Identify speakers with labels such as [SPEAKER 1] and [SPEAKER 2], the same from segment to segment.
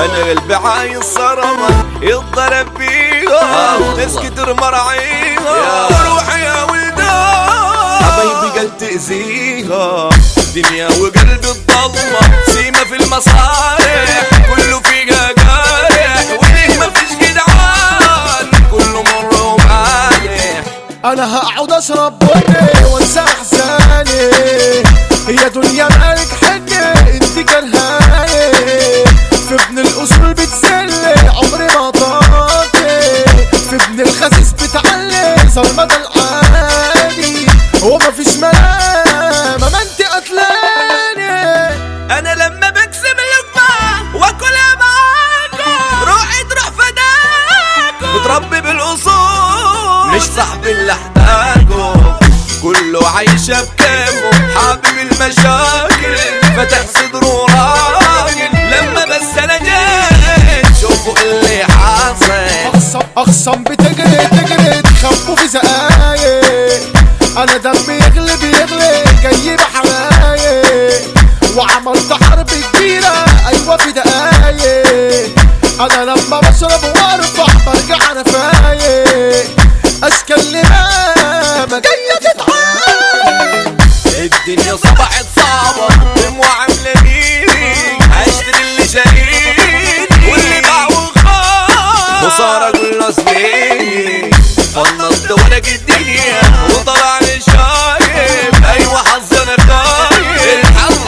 [SPEAKER 1] انا قلبي عايز صرمة يتضرب بيها ناس كتر مرعيها روحي يا ولدان حبايبي قد تأذيها دنيا وقلبي الضلمة سيما في المصالح كله فيها جارح وليه مفيش جدعان كله مر ومالح.
[SPEAKER 2] انا هقعد اشرب بني وانسى احزاني هي دنيا مالك حني انت كرهاني في ابن الاصول بتزلي عمري ما طاقتي في ابن الخسيس بتعلي صرمة العادي هو مفيش ملامة ما انت قتلاني.
[SPEAKER 1] انا لما بكسب اللقمة واكلها معاكم روحي تروح فداكم متربي بالاصول مش صاحبي اللي احتاجه كله عايشة بكيفه حابب المشاكل فتح صدره راجل لما بس انا جيت شوفوا اللي حاصل
[SPEAKER 2] اخصم بتجري تخبوا في زقايق انا دمي يغلي جاي بحرايق وعملت حرب كبيرة ايوه في دقايق انا لما بشرب وارفع برجع انا فايق اشكال لمامة جاية تتعامل
[SPEAKER 1] الدنيا صبحت صعبة دموع عاملة ميري هشتري اللي شاريني واللي باع وخاف خسارة كله سنيني فنطت ورق الدنيا وطلع لي شايب ايوه حظ انا خايب الحظ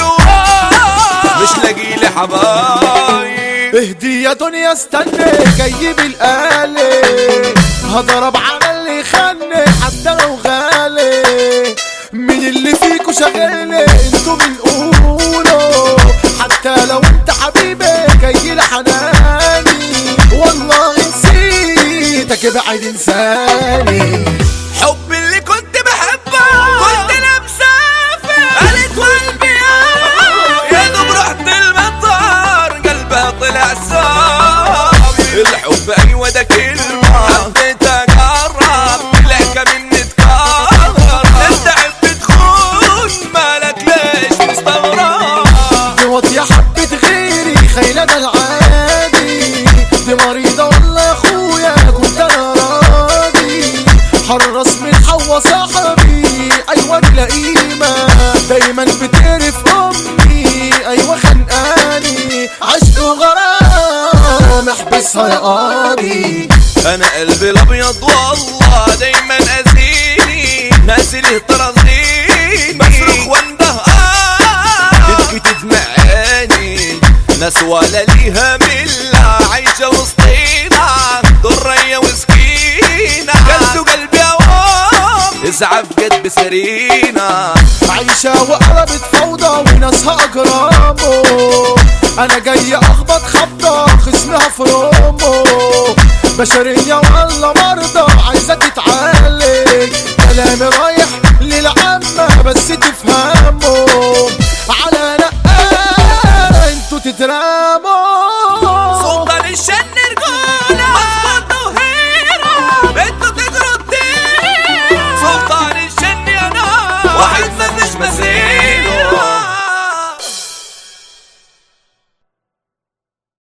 [SPEAKER 1] هنجواه مش لاقي لي حبايب.
[SPEAKER 2] اهدي يا دنيا استني جاي بالقالي هضرب على اللي خاني حتى لو غالي مين اللي فيكو شغالي انتو من قولوا حتى لو انت حبيبي جاي لحناني والله نسيتك ابعد انساني.
[SPEAKER 1] حب اللي كنت بحبه كنت انا مسافر قالت قلبي يا دوب رحت المطار قلبها طلع صافي الحب ايوه ده كلمة حبيت اقرب لك مني تكرر انت حب تخون مالك ليش مستغرب
[SPEAKER 2] دي واطية حبة غيري خيلة ده العادي دي مريضة والله يا اخويا كنت انا راضي حرص من حوا صاحبي ايوه لئيمة دايما بتقرف امي ايوه خنقاني عشق وغرام احبسها يا قاضي.
[SPEAKER 1] انا قلبي الابيض والله دايما اذيني ناس اللي ترضيني بصرخ وانده تبكي تدمع عيني ناس ولا ليها مله عايشه وسطينا ضريه وسكينه قلبه قلبي اوام اسعف قد بسرينا
[SPEAKER 2] عايشة وقلبت فوضى وناسها اجرامه انا جاي اخبط خبطة خصمها في رومه بشرية والله مرضى عايزة تتعالج كلامي رايح للعامة بس تفهم